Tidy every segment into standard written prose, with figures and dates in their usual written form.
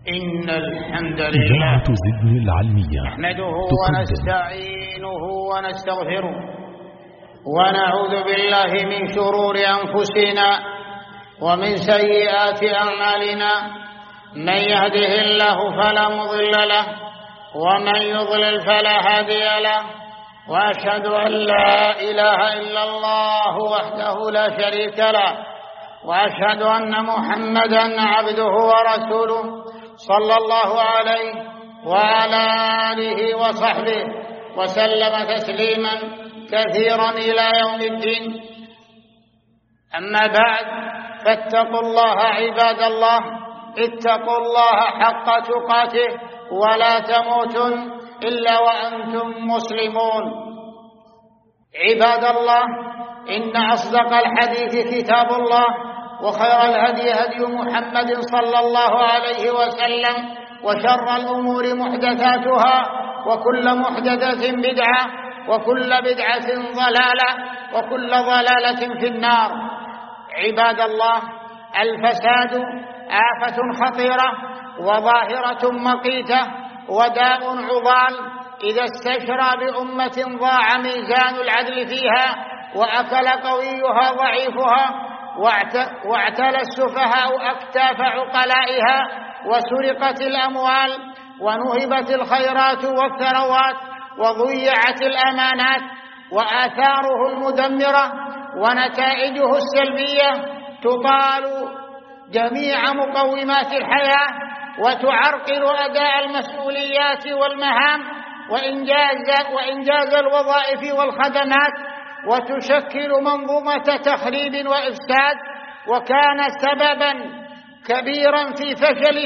إن الحمد لله زدن العلمية نحمده ونستعينه ونستغفره ونعوذ بالله من شرور أنفسنا ومن سيئات أعمالنا. من يهده الله فلا مضل له ومن يضلل فلا هادي له، وأشهد أن لا إله إلا الله وحده لا شريك له، وأشهد أن محمدا عبده ورسوله صلى الله عليه وعلى آله وصحبه وسلم تسليما كثيرا إلى يوم الدين. أما بعد، فاتقوا الله عباد الله، اتقوا الله حق تقاته ولا تموتن إلا وأنتم مسلمون. عباد الله، إن أصدق الحديث كتاب الله، وخير الهدي هدي محمد صلى الله عليه وسلم، وشر الأمور محدثاتها، وكل محدثة بدعة، وكل بدعة ضلالة، وكل ضلالة في النار. عباد الله، الفساد آفة خطيرة وظاهرة مقيتة وداء عضال إذا استشرى بأمة ضاع ميزان العدل فيها، وأكل قويها ضعيفها، واعتلى السفهاء أكتاف عقلائها، وسرقت الأموال، ونهبت الخيرات والثروات، وضيعت الأمانات، وآثاره المدمرة ونتائجه السلبية تطال جميع مقومات الحياة، وتعرقل أداء المسؤوليات والمهام وإنجاز الوظائف والخدمات، وتشكل منظومة تخريب وإفساد، وكان سببا كبيرا في فشل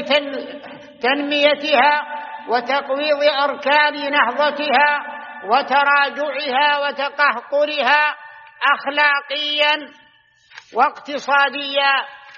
تنميتها وتقويض أركان نهضتها وتراجعها وتقهقرها أخلاقيا واقتصاديا.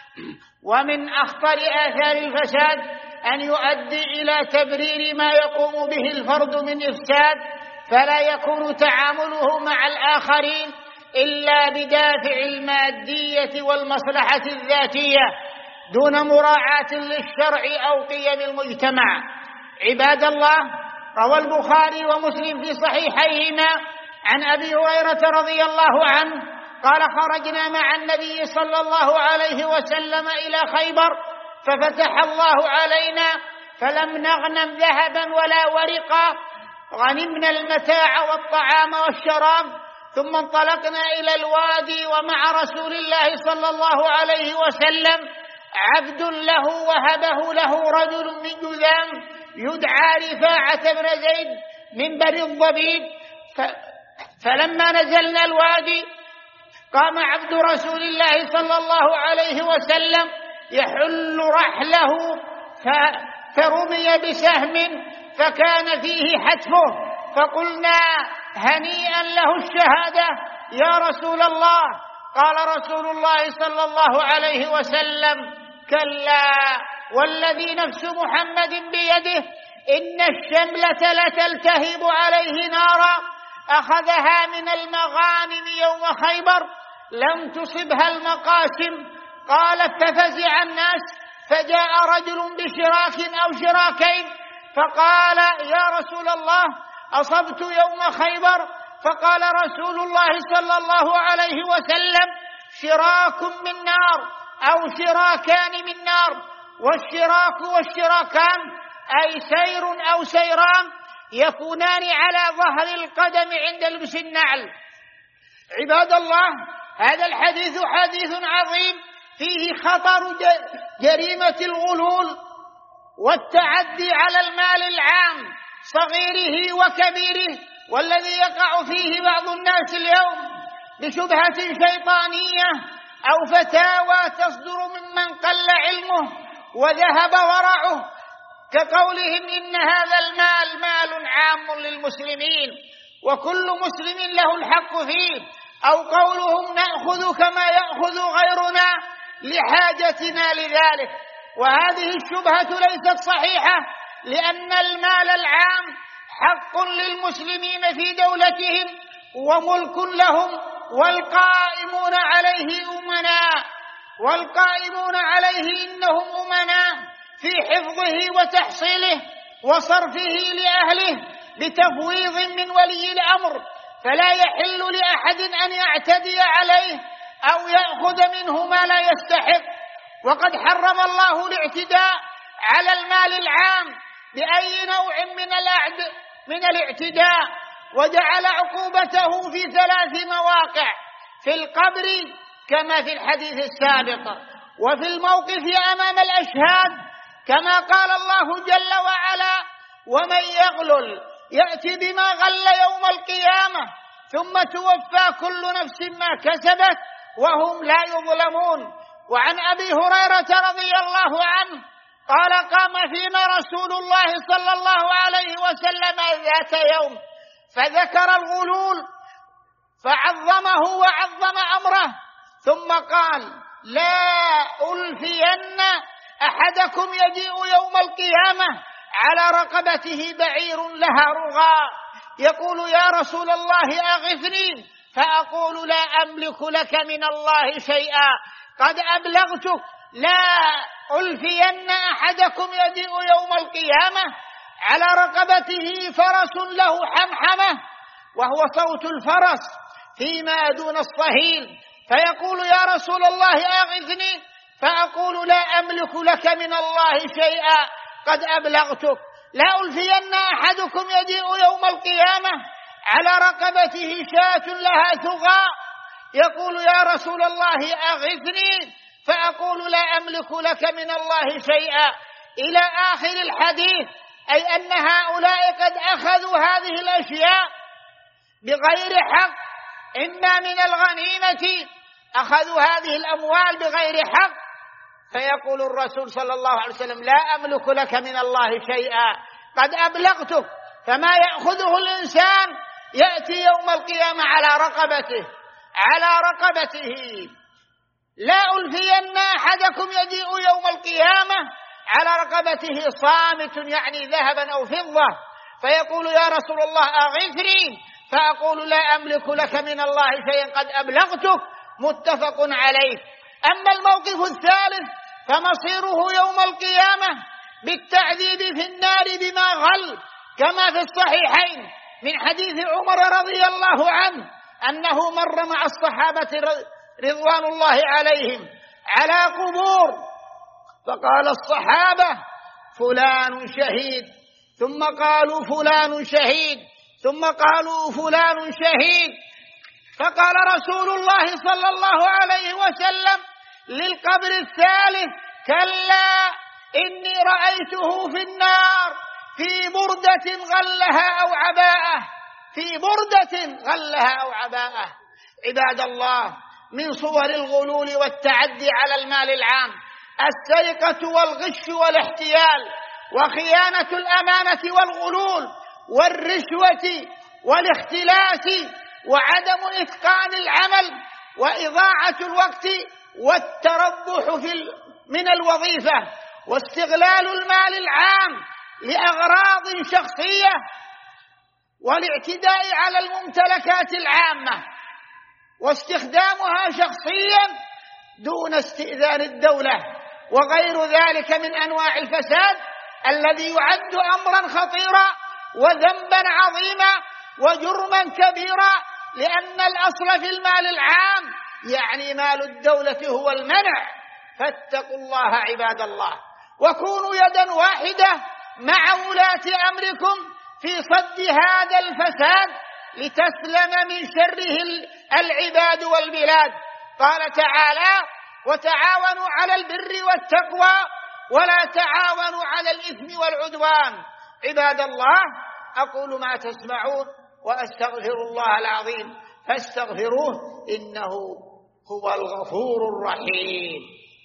ومن أخطر آثار الفساد أن يؤدي إلى تبرير ما يقوم به الفرد من إفساد، فلا يكون تعامله مع الآخرين إلا بدافع المادية والمصلحة الذاتية دون مراعاة للشرع أو قيم المجتمع. عباد الله، روى البخاري ومسلم في صحيحيهما عن أبي هريرة رضي الله عنه قال: خرجنا مع النبي صلى الله عليه وسلم إلى خيبر، ففتح الله علينا فلم نغنم ذهبا ولا ورقا، غنمنا المتاع والطعام والشراب، ثم انطلقنا إلى الوادي ومع رسول الله صلى الله عليه وسلم عبد له وهبه له رجل من جذام يدعى رفاعة بن زيد من بني الضبيب. فلما نزلنا الوادي قام عبد رسول الله صلى الله عليه وسلم يحل رحله، فرمي بسهم فكان فيه حتفه، فقلنا: هنيئا له الشهادة يا رسول الله. قال رسول الله صلى الله عليه وسلم: كلا، والذي نفس محمد بيده إن الشملة لتلتهب عليه نارا أخذها من المغانم يوم خيبر لم تصبها المقاسم. قالت: ففزع الناس، فجاء رجل بشراك أو شراكين فقال: يا رسول الله، أصبت يوم خيبر. فقال رسول الله صلى الله عليه وسلم: شراك من نار أو شراكان من نار، والشراك والشراكان أي سير أو سيران يكونان على ظهر القدم عند لبس النعل. عباد الله، هذا الحديث حديث عظيم فيه خطر جريمة الغلول والتعدي على المال العام صغيره وكبيره، والذي يقع فيه بعض الناس اليوم بشبهة شيطانية أو فتاوى تصدر ممن قل علمه وذهب ورعه، كقولهم إن هذا المال مال عام للمسلمين وكل مسلم له الحق فيه، أو قولهم نأخذ كما يأخذ غيرنا لحاجتنا لذلك. وهذه الشبهة ليست صحيحة، لأن المال العام حق للمسلمين في دولتهم وملك لهم، والقائمون عليه أمناء، والقائمون عليه إنهم أمناء، في حفظه وتحصيله وصرفه لأهله بتفويض من ولي الأمر، فلا يحل لأحد أن يعتدي عليه أو يأخذ منه ما لا يستحق. وقد حرم الله الاعتداء على المال العام بأي نوع من الاعتداء، وجعل عقوبته في 3 مواقع: في القبر كما في الحديث السابق، وفي الموقف أمام الأشهاد كما قال الله جل وعلا: ومن يغلل يأتي بما غل يوم القيامة ثم توفى كل نفس ما كسبت وهم لا يظلمون. وعن أبي هريرة رضي الله عنه قال: قام فينا رسول الله صلى الله عليه وسلم ذات يوم فذكر الغلول فعظمه وعظم أمره، ثم قال: لا ألفين أحدكم يجيء يوم القيامة على رقبته بعير لها رغاء يقول: يا رسول الله أغثني، فأقول: لا أملك لك من الله شيئا قد أبلغتك. لا ألفين أحدكم يجيء يوم القيامة على رقبته فرس له حمحمة، وهو صوت الفرس فيما دون الصهيل، فيقول: يا رسول الله أغثني، فأقول: لا أملك لك من الله شيئا قد أبلغتك. لا ألفين أحدكم يجيء يوم القيامة على رقبته شاة لها ثغاء يقول: يا رسول الله أغثني، فأقول: لا أملك لك من الله شيئا، إلى آخر الحديث. أي أن هؤلاء قد أخذوا هذه الأشياء بغير حق، إما من الغنيمة، أخذوا هذه الأموال بغير حق، فيقول الرسول صلى الله عليه وسلم: لا أملك لك من الله شيئا قد أبلغتك. فما يأخذه الإنسان يأتي يوم القيامة على رقبته. لا ألفين أحدكم يجيء يوم القيامة على رقبته صامت، يعني ذهبا أو فضة، فيقول: يا رسول الله أغثني، فأقول: لا أملك لك من الله شيئا قد أبلغتك. متفق عليه. أما الموقف الثالث فمصيره يوم القيامة بالتعذيب في النار بما غل، كما في الصحيحين من حديث عمر رضي الله عنه أنه مر مع الصحابة رضوان الله عليهم على قبور، فقال الصحابة: فلان شهيد، ثم قالوا: فلان شهيد، ثم قالوا: فلان شهيد. فقال رسول الله صلى الله عليه وسلم للقبر الثالث: كلا، إني رأيته في النار في بردة غلها أو عباءة. عباد الله، من صور الغلول والتعدي على المال العام السرقة والغش والاحتيال وخيانة الأمانة والغلول والرشوة والاختلاس وعدم إتقان العمل وإضاعة الوقت والتربح من الوظيفة واستغلال المال العام لأغراض شخصية والاعتداء على الممتلكات العامة واستخدامها شخصيا دون استئذان الدولة، وغير ذلك من أنواع الفساد الذي يعد أمرا خطيرا وذنبا عظيما وجرما كبيرا، لأن الأصل في المال العام يعني مال الدولة هو المنع. فاتقوا الله عباد الله، وكونوا يدا واحدة مع ولاة أمركم في صد هذا الفساد لتسلم من شره العباد والبلاد. قال تعالى: وتعاونوا على البر والتقوى ولا تعاونوا على الإثم والعدوان. عباد الله، أقول ما تسمعون وأستغفر الله العظيم فاستغفروه إنه هو الغفور الرحيم.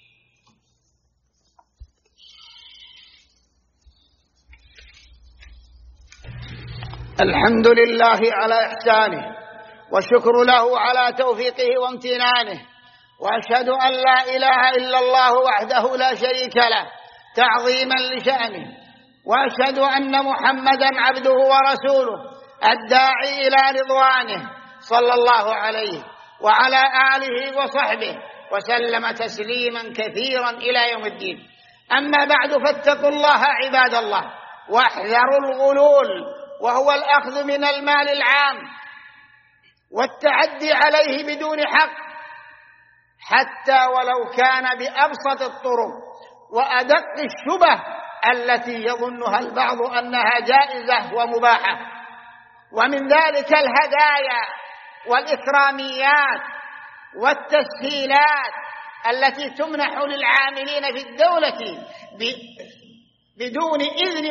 الحمد لله على إحسانه، والشكر له على توفيقه وامتنانه، وأشهد أن لا إله إلا الله وحده لا شريك له تعظيما لشأنه، وأشهد أن محمدا عبده ورسوله الداعي إلى رضوانه صلى الله عليه وعلى آله وصحبه وسلم تسليما كثيرا إلى يوم الدين. أما بعد، فاتقوا الله عباد الله، واحذروا الغلول، وهو الأخذ من المال العام والتعدي عليه بدون حق، حتى ولو كان بأبسط الطرق وأدق الشبه التي يظنها البعض أنها جائزة ومباحة. ومن ذلك الهدايا والإكراميات والتسهيلات التي تمنح للعاملين في الدولة بدون إذن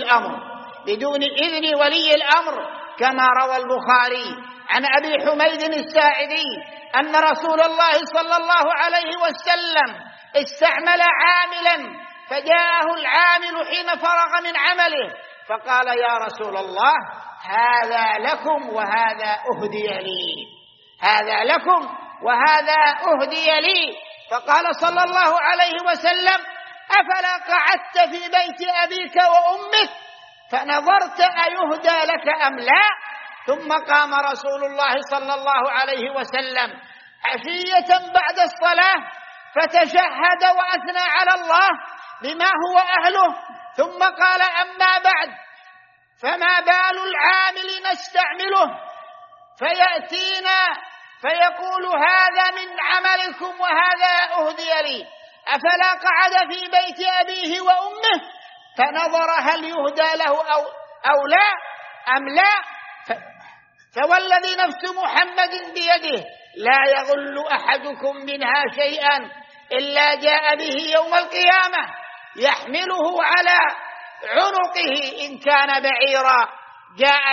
ولي الأمر، كما روى البخاري عن أبي حميد الساعدي أن رسول الله صلى الله عليه وسلم استعمل عاملا، فجاءه العامل حين فرغ من عمله فقال: يا رسول الله، هذا لكم وهذا أهدي لي، هذا لكم وهذا أهدي لي. فقال صلى الله عليه وسلم: أفلا قعدت في بيت أبيك وأمك فنظرت أيهدى لك أم لا؟ ثم قام رسول الله صلى الله عليه وسلم عشية بعد الصلاة فتشهد وأثنى على الله بما هو أهله، ثم قال: أما بعد، فما بال العامل نستعمله فيأتينا فيقول: هذا من عملكم وهذا أهدي لي، أفلا قعد في بيت أبيه وأمه فنظر هل يهدى له أو لا أم لا؟ فوالذي نفس محمد بيده لا يغل أحدكم منها شيئا إلا جاء به يوم القيامة يحمله على عنقه، إن كان بعيرا جاء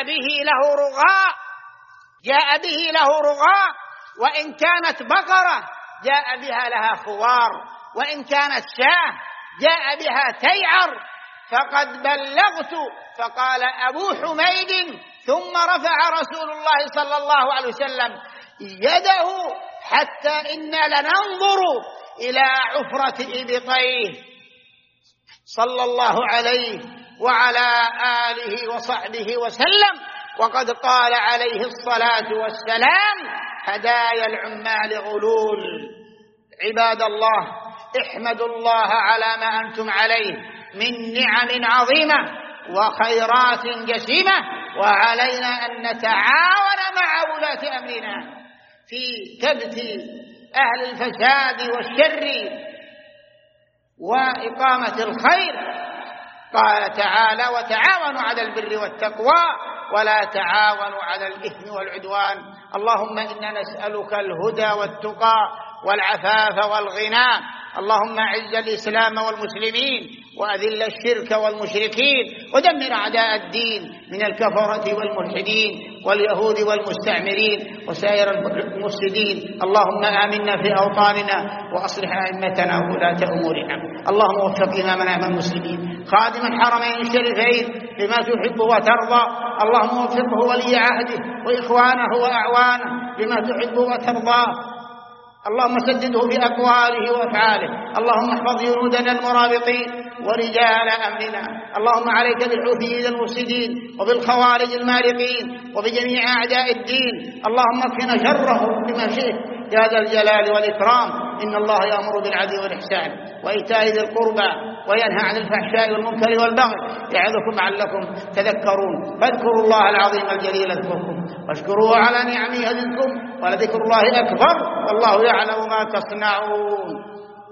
به له رغاء، وإن كانت بقرة جاء بها لها خوار، وإن كانت شاة جاء بها تيعر. فقد بلغت. فقال أبو حميد: ثم رفع رسول الله صلى الله عليه وسلم يده حتى إنا لننظر إلى عفرة إبطيه صلى الله عليه وعلى آله وصحبه وسلم. وقد قال عليه الصلاة والسلام: هدايا العمال غلول. عباد الله، احمدوا الله على ما أنتم عليه من نعم عظيمة وخيرات جسيمة، وعلينا أن نتعاون مع ولاة أمرنا في كبت أهل الفساد والشر وإقامة الخير. قال تعالى: وتعاونوا على البر والتقوى ولا تعاونوا على الإثم والعدوان. اللهم إنا نسألك الهدى والتقى والعفاف والغنى. اللهم أعز الإسلام والمسلمين وأذل الشرك والمشركين ودمر أعداء الدين من الكفرة والملحدين واليهود والمستعمرين وسائر المفسدين. اللهم آمنا في أوطاننا وأصلح أئمتنا وولاة أمورنا. اللهم وفق إمامنا من المسلمين خادم الحرمين الشريفين بما تحب وترضى. اللهم وفقه ولي عهده وإخوانه وأعوانه بما تحب وترضى. اللهم سدده بأقواله وأفعاله. اللهم احفظ جنودنا المرابطين ورجال أمرنا. اللهم عليك بالحوثيين المفسدين وبالخوارج المارقين وبجميع أعداء الدين. اللهم اكفنا شرهم بما شئت يا ذا الجلال والإكرام. إن الله يأمر بالعدل والإحسان وإيتاء ذي القربى وينهى عن الفحشاء والمنكر والبغي يعظكم لعلكم تذكرون. فاذكروا الله العظيم الجليل يذكركم واشكروه على نعمه يزدكم ولذكر الله أكبر والله يعلم ما تصنعون.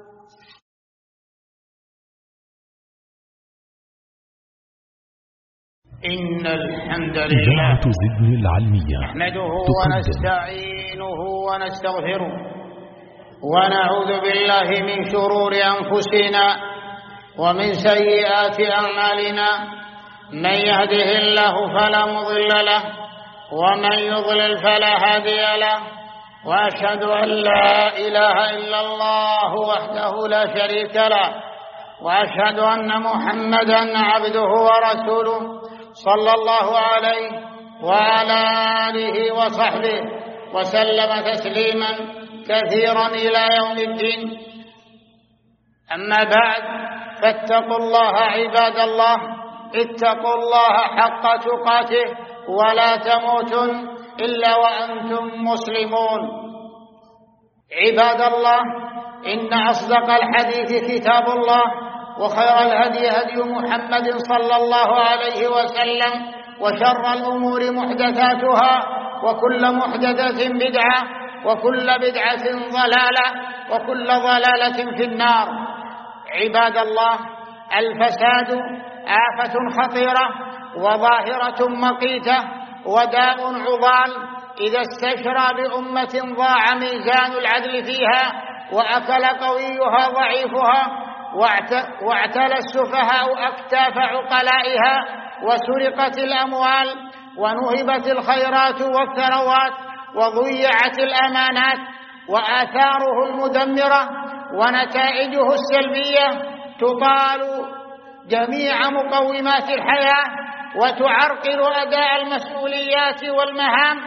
إن الحمد لله نحمده ونستعينه ونستغفره ونعوذ بالله من شرور أنفسنا ومن سيئات أعمالنا. من يهده الله فلا مضل له ومن يضلل فلا هادي له. وأشهد أن لا إله إلا الله وحده لا شريك له وأشهد أن محمدا عبده ورسوله صلى الله عليه وعلى آله وصحبه وسلم تسليما كثيرا إلى يوم الدين. أما بعد، فاتقوا الله عباد الله، اتقوا الله حق تقاته ولا تموتن إلا وأنتم مسلمون. عباد الله، إن أصدق الحديث كتاب الله وخير الهدي هدي محمد صلى الله عليه وسلم، وشر الأمور محدثاتها، وكل محدثة بدعة، وكل بدعة ضلالة، وكل ضلالة في النار. عباد الله، الفساد آفة خطيرة وظاهرة مقيتة وداء عضال إذا استشرى بأمة ضاع ميزان العدل فيها، وأكل قويها ضعيفها، واعتلى السفهاء أكتاف عقلائها، وسرقت الأموال، ونهبت الخيرات والثروات، وضيعت الأمانات، وآثاره المدمرة ونتائجه السلبية تطال جميع مقومات الحياة، وتعرقل أداء المسؤوليات والمهام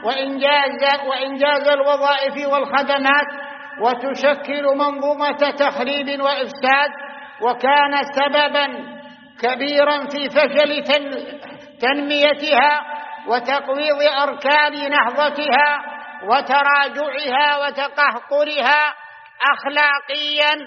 وإنجاز الوظائف والخدمات، وتشكل منظومة تخريب وإفساد، وكانت سببا كبيرا في فشل تنميتها وتقويض أركان نهضتها وتراجعها وتقهقرها أخلاقيا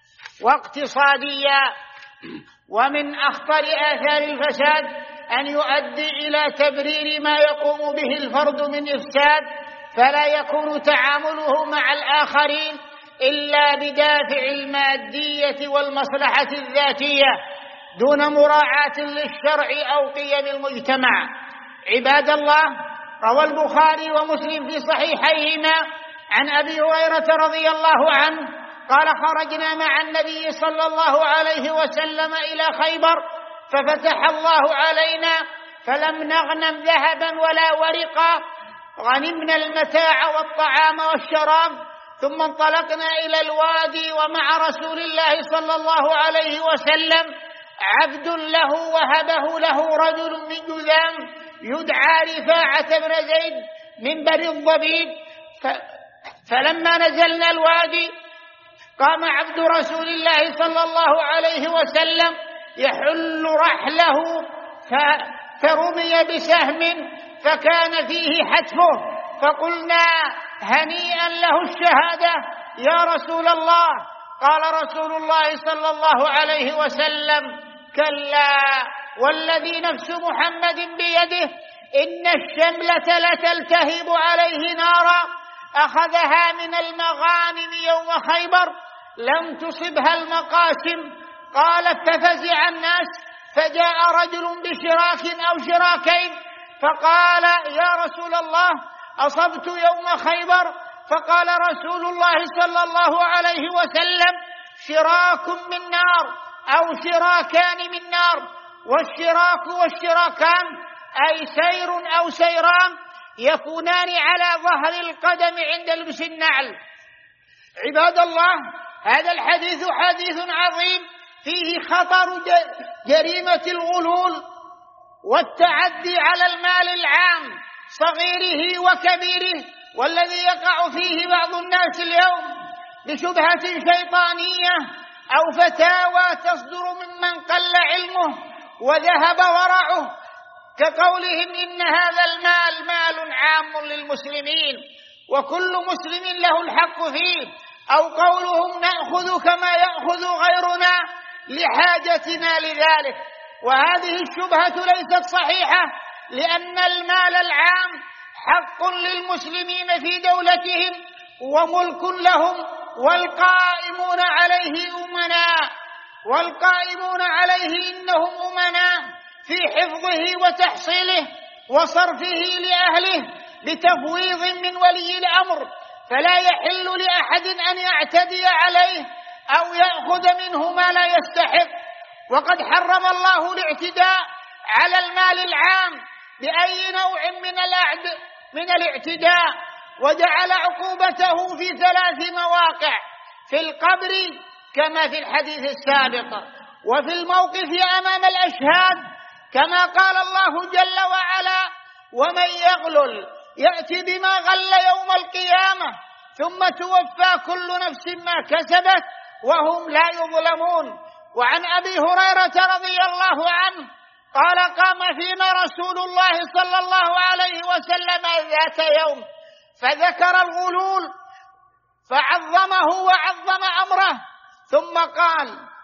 واقتصاديا. ومن أخطر آثار الفساد أن يؤدي إلى تبرير ما يقوم به الفرد من إفساد، فلا يكون تعامله مع الآخرين إلا بدافع المادية والمصلحة الذاتية دون مراعاة للشرع أو قيم المجتمع. عباد الله، روى البخاري ومسلم في صحيحيهما عن أبي هريرة رضي الله عنه قال: خرجنا مع النبي صلى الله عليه وسلم إلى خيبر، ففتح الله علينا فلم نغنم ذهبا ولا ورقا، غنمنا المتاع والطعام والشراب، ثم انطلقنا إلى الوادي ومع رسول الله صلى الله عليه وسلم عبد له وهبه له رجل من جذام يدعى رفاعة بن زيد من بني الضبيب. فلما نزلنا الوادي قام عبد رسول الله صلى الله عليه وسلم يحل رحله، فرمي بسهم فكان فيه حتفه، فقلنا: هنيئا له الشهادة يا رسول الله. قال رسول الله صلى الله عليه وسلم: كلا، والذي نفس محمد بيده إن الشملة لتلتهب عليه نارا أخذها من المغانم يوم خيبر لم تصبها المقاسم. قالت: ففزع الناس، فجاء رجل بشراك أو شراكين فقال: يا رسول الله، أصبت يوم خيبر. فقال رسول الله صلى الله عليه وسلم: شراك من نار أو شراكان من نار. والشراك والشراكان أي سير أو سيران يكونان على ظهر القدم عند لبس النعل. عباد الله، هذا الحديث حديث عظيم فيه خطر جريمة الغلول والتعدي على المال العام صغيره وكبيره، والذي يقع فيه بعض الناس اليوم بشبهة شيطانية أو فتاوى تصدر ممن قل علمه وذهب ورعه، كقولهم إن هذا المال مال عام للمسلمين وكل مسلم له الحق فيه، أو قولهم نأخذ كما يأخذ غيرنا لحاجتنا لذلك. وهذه الشبهة ليست صحيحة، لأن المال العام حق للمسلمين في دولتهم وملك لهم، والقائمون عليه إنهم أمناء في حفظه وتحصيله وصرفه لأهله بتفويض من ولي الأمر، فلا يحل لأحد أن يعتدي عليه أو يأخذ منه ما لا يستحق. وقد حرم الله الاعتداء على المال العام بأي نوع من الاعتداء، وجعل عقوبته في 3 مواقع: في القبر كما في الحديث السابق، وفي الموقف أمام الأشهاد كما قال الله جل وعلا: ومن يغلل يأتي بما غل يوم القيامة ثم توفى كل نفس ما كسبت وهم لا يظلمون. وعن أبي هريرة رضي الله عنه قال: قام فينا رسول الله صلى الله عليه وسلم ذات يوم فذكر الغلول فعظمه وعظم أمره، ثم قال: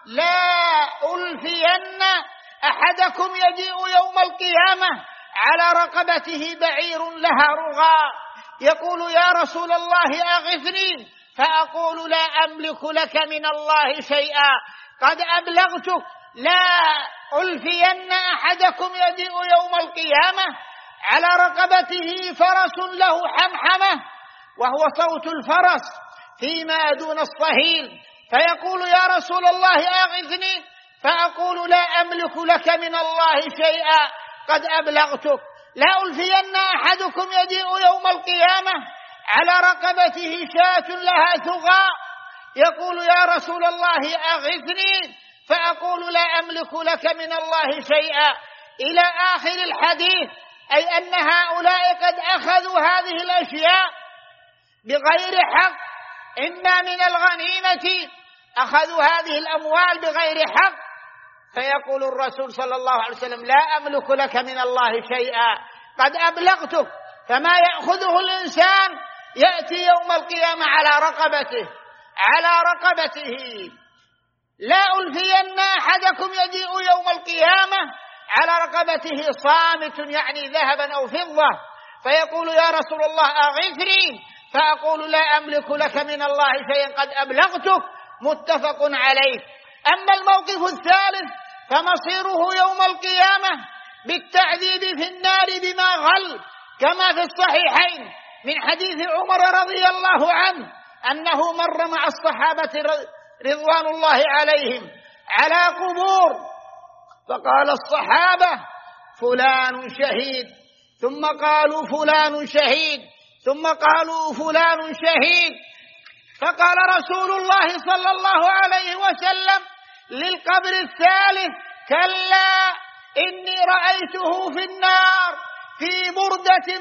لا ألفين أحدكم يجيء يوم القيامة على رقبته بعير لها رغاء، يقول يا رسول الله أغثني، فأقول لا أملك لك من الله شيئا قد أبلغتك. لا ألفين أحدكم يجيء يوم القيامة على رقبته فرس له حمحمة، وهو صوت الفرس فيما دون الصهيل، فيقول يا رسول الله أغثني، فأقول لا أملك لك من الله شيئا قد أبلغتك. لا ألفين أحدكم يجيء يوم القيامة على رقبته شاة لها ثغاء، يقول يا رسول الله أغثني، فأقول لا أملك لك من الله شيئا، إلى آخر الحديث. أي أن هؤلاء قد أخذوا هذه الأشياء بغير حق، إما من الغنيمة، أخذوا هذه الأموال بغير حق، فيقول الرسول صلى الله عليه وسلم لا أملك لك من الله شيئا قد أبلغتك. فما يأخذه الإنسان يأتي يوم القيامة على رقبته. لا ألفين أحدكم يجيء يوم القيامة على رقبته صامت، يعني ذهبا أو فضة، فيقول يا رسول الله أغثني، فأقول لا أملك لك من الله شيئا قد أبلغتك. متفق عليه. أما الموقف الثالث فمصيره يوم القيامة بالتعذيب في النار بما غل، كما في الصحيحين من حديث عمر رضي الله عنه أنه مر مع الصحابة رضوان الله عليهم على قبور، فقال الصحابة فلان شهيد، ثم قالوا فلان شهيد، ثم قالوا فلان شهيد، فقال رسول الله صلى الله عليه وسلم للقبر الثالث كلا إني رأيته في النار في بردة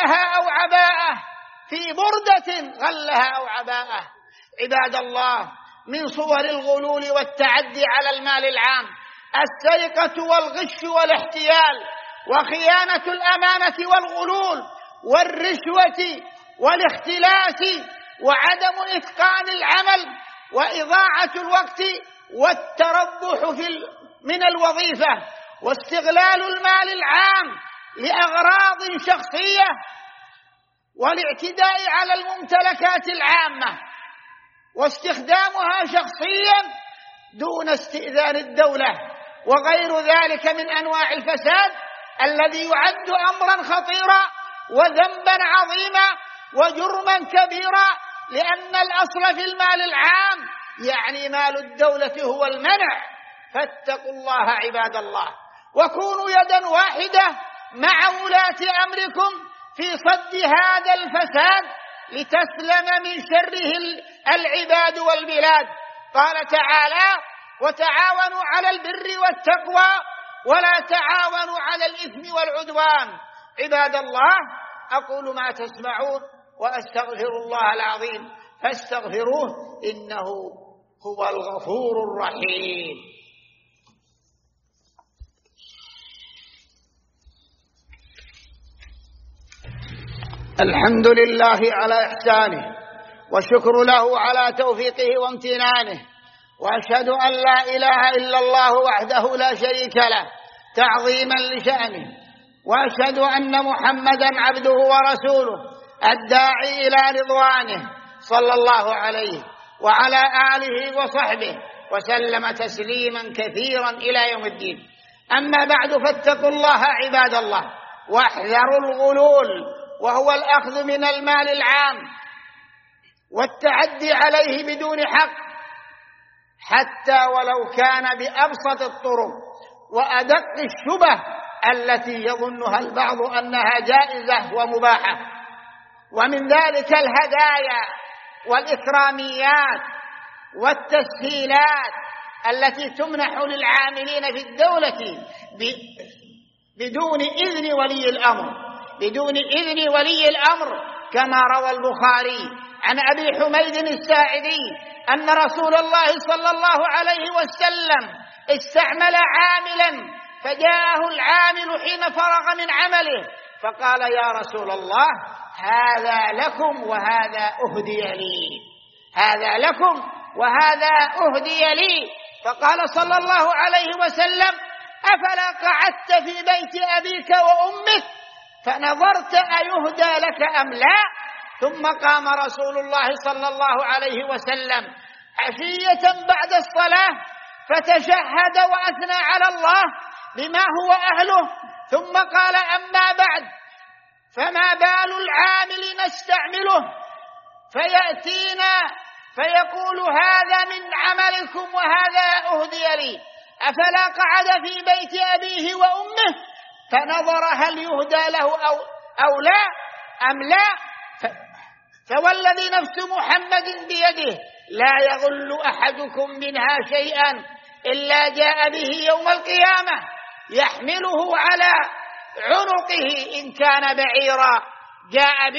غلها أو عباءة. عباد الله، من صور الغلول والتعدي على المال العام السرقة والغش والاحتيال وخيانة الأمانة والغلول والرشوة والاختلاس وعدم إتقان العمل وإضاعة الوقت والتربح من الوظيفة واستغلال المال العام لأغراض شخصية والاعتداء على الممتلكات العامة واستخدامها شخصيا دون استئذان الدولة، وغير ذلك من أنواع الفساد الذي يعد أمرا خطيرا وذنبا عظيما وجرما كبيرا، لأن الأصل في المال العام يعني مال الدولة هو المنع. فاتقوا الله عباد الله، وكونوا يدا واحدة مع ولاة أمركم في صد هذا الفساد لتسلم من شره العباد والبلاد. قال تعالى وتعاونوا على البر والتقوى ولا تعاونوا على الإثم والعدوان. عباد الله، أقول ما تسمعون وأستغفر الله العظيم فاستغفروه إنه هو الغفور الرحيم. الحمد لله على إحسانه، والشكر له على توفيقه وامتنانه، وأشهد أن لا إله إلا الله وحده لا شريك له تعظيما لشأنه، وأشهد أن محمدا عبده ورسوله الداعي إلى رضوانه صلى الله عليه وعلى آله وصحبه وسلم تسليما كثيرا إلى يوم الدين. أما بعد، فاتقوا الله عباد الله واحذروا الغلول، وهو الأخذ من المال العام والتعدي عليه بدون حق، حتى ولو كان بأبسط الطرق وأدق الشبه التي يظنها البعض أنها جائزة ومباحة، ومن ذلك الهدايا والإكراميات والتسهيلات التي تمنح للعاملين في الدولة بدون إذن ولي الأمر، كما روى البخاري عن أبي حميد الساعدي أن رسول الله صلى الله عليه وسلم استعمل عاملا، فجاءه العامل حين فرغ من عمله فقال يا رسول الله هذا لكم وهذا أهدي لي، هذا لكم وهذا أهدي لي. فقال صلى الله عليه وسلم: أفلا قعدت في بيت أبيك وأمك فنظرت أيهدى لك أم لا؟ ثم قام رسول الله صلى الله عليه وسلم عشية بعد الصلاة فتشهد وأثنى على الله بما هو أهله، ثم قال: أما بعد، فما بال العامل نستعمله فيأتينا فيقول: هذا من عملكم وهذا أهدي لي، أفلا قعد في بيت أبيه وأمه فنظر هل يهدى له أو لا أم لا؟ فوالذي نفس محمد بيده لا يغل أحدكم منها شيئا إلا جاء به يوم القيامة يحمله على عنقه، إن كان بعيرا جاء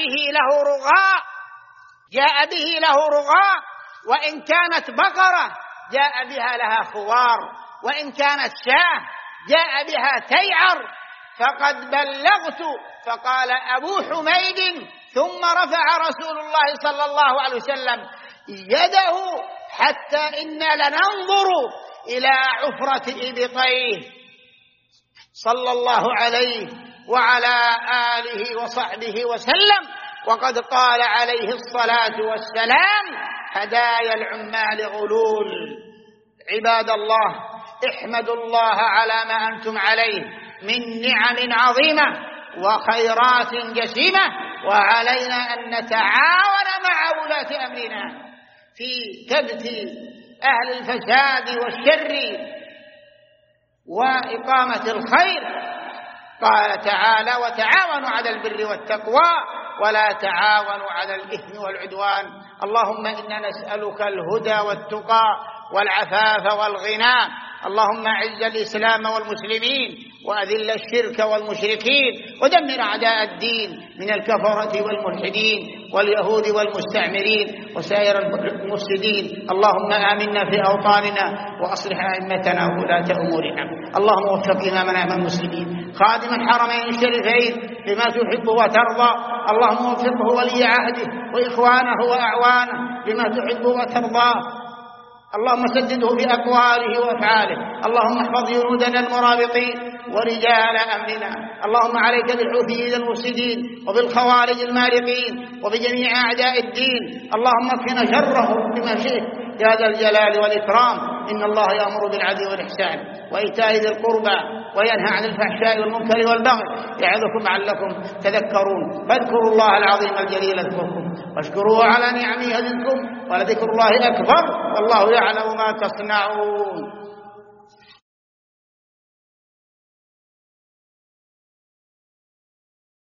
به له رغاء، وإن كانت بقرة جاء بها لها خوار، وإن كانت شاة جاء بها تيعر. فقد بلغت. فقال أبو حميد: ثم رفع رسول الله صلى الله عليه وسلم يده حتى إنا لننظر إلى عفرة إبطيه صلى الله عليه وعلى آله وصحبه وسلم. وقد قال عليه الصلاة والسلام: هدايا العمال غلول. عباد الله، احمدوا الله على ما أنتم عليه من نعم عظيمة وخيرات جسيمة، وعلينا أن نتعاون مع ولاة أمرنا في كبت أهل الفساد والشر وإقامة الخير. قال تعالى: وتعاونوا على البر والتقوى ولا تعاونوا على الإثم والعدوان. اللهم إنا نسألك الهدى والتقى والعفاف والغنى. اللهم أعز الإسلام والمسلمين وأذل الشرك والمشركين ودمر أعداء الدين من الكفرة والملحدين واليهود والمستعمرين وسائر المفسدين. اللهم آمنا في أوطاننا وأصلح أئمتنا وولاة أمورنا. اللهم وفق إمامنا إمام المسلمين خادم الحرمين الشريفين بما تحب وترضى. اللهم وفقه ولي عهده وإخوانه وأعوانه بما تحب وترضى. اللهم سدده بأقواله وأفعاله. اللهم احفظ جنودنا المرابطين ورجال أمرنا. اللهم عليك بالحوثيين المفسدين وبالخوارج المارقين وبجميع أعداء الدين. اللهم اكفنا شرهم بما شئت يا ذا الجلال والإكرام. إن الله يأمر بالعدل والإحسان وإيتاء ذي القربى وينهى عن الفحشاء والمنكر والبغي يعظكم لعلكم تذكرون. فاذكروا الله العظيم الجليل يذكركم واشكروه على نعمه يزدكم ولذكر الله أكبر والله يعلم ما تصنعون.